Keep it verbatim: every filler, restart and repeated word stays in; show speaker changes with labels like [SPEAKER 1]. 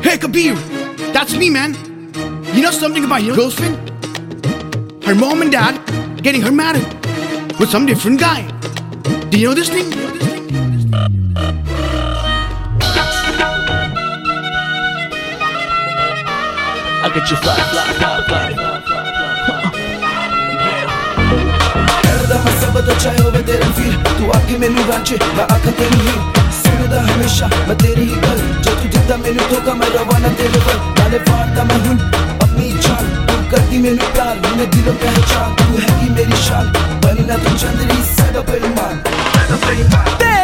[SPEAKER 1] Hey Kabir, that's me, man. You know something about your girlfriend? Her mom and dad getting her married with some different guy. Do you know this thing?
[SPEAKER 2] I get you fly, fly, fly, fly.
[SPEAKER 3] करदा मैं सब तो चाहे होवे तेरे feel तू आके मैनू रांचे मैं आखा तेरी ही सुनदा हमेशा मैं तेरी ही गल जो तू दिखदा मैनू धोखा मैं रवाना तेरे पर नाले फाड़दा मैं हुन अपनी जान तू करदी मैनू प्यार मैंने दिलों पहचान तू है की मेरी शान बनी ना तू चंद्री सदा बेईमान सदा बेईमान